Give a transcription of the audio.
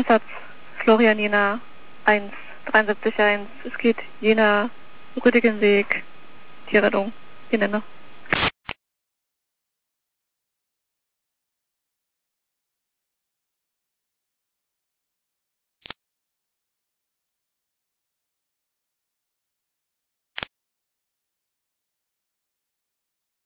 Einsatz Florian Jena 1, 73 1. Es geht Jena, Rüdigenweg, Tierrettung, Jena.